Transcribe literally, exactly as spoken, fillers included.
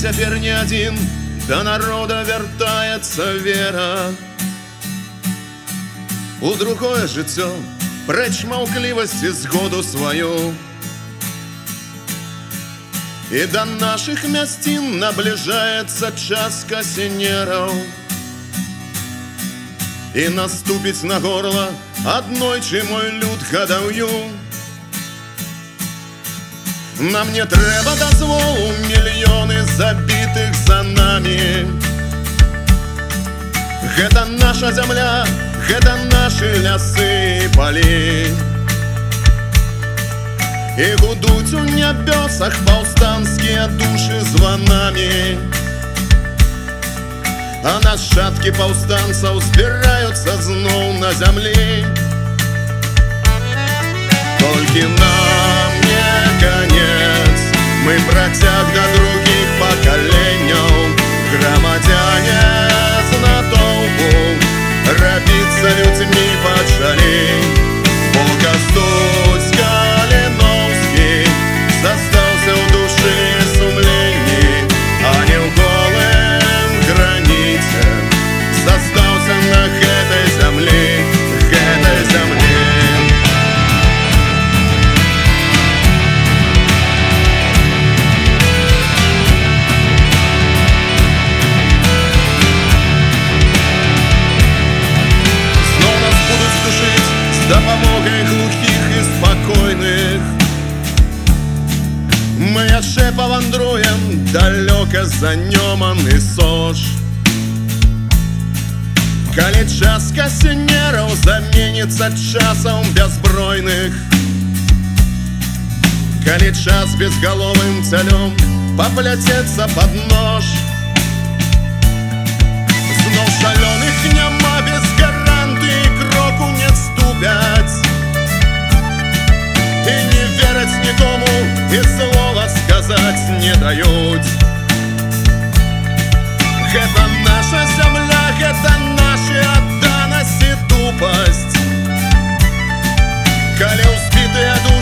цяпер не адзін, да народа вяртаецца вера у другое жыццё, прэч маўклівасці згоду сваю. І да нашых мясцін набліжаецца час касінераў, і наступіць на горла аднойчы мой люд гадаўю. Нам не трэба дазволу, мільёны забітых за намі. Гэта наша зямля, гэта нашы лясы і палі. І гудуць у нябёсах паўстанцкія душы званамі, а нашчадкі паўстанцаў збіраюцца зноў на зямлі. Толькі нам не канец, мы працяг да другіх пакаленняў. Грамадзяне з натоўпу рабіцца людзьмі пачалі, бо Кастусь Каліноўскі застаўся ў душы сумленні, а не ў голым граніце застаўся на гэтай зямлі, гэтай зямлі. З дапамогай глухіх і спакойных мы яшчэ павандруем далёка за Нёман і Сош. Калі час касінераў заменіцца часам бяззбройных, калі час безгаловым цалём папляцецца пад нож, зноў шалёных няма без гарантыі кроку не ступяць, і не вераць нікому, і слова сказаць не даюць. Гэта наша зямля, гэта наша адданасць і тупасць. Калі ўспітыя душы